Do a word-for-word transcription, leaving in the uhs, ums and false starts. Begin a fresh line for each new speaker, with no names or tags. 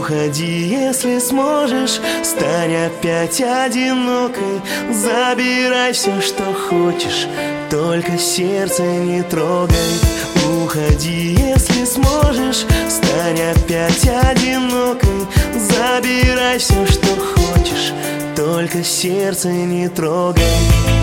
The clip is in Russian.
Уходи, если сможешь, стань опять одинокой. Забирай все, что хочешь, только сердце не трогай. Уходи, если сможешь, стань опять одинокой. Забирай все, что хочешь, только сердце не трогай.